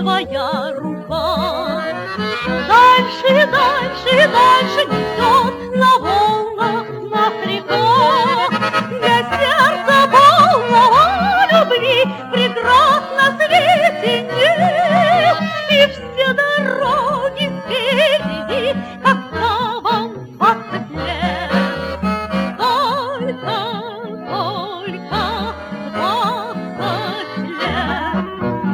твоя рука. Дальше, дальше, дальше несет на волнах нас река. Для сердца полного любви преград на свете нет, и все дороги впереди, как вам 20 лет. Только 20 лет.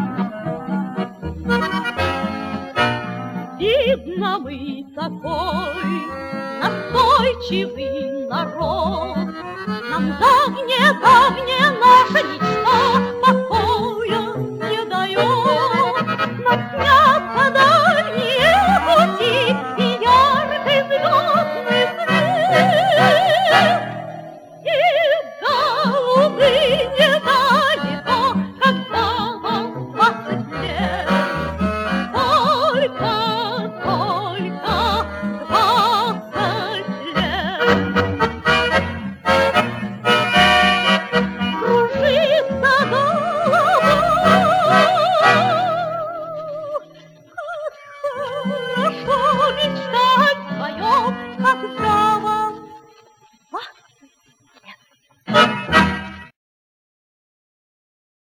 Видно, мы такой настойчивый народ, нам давнее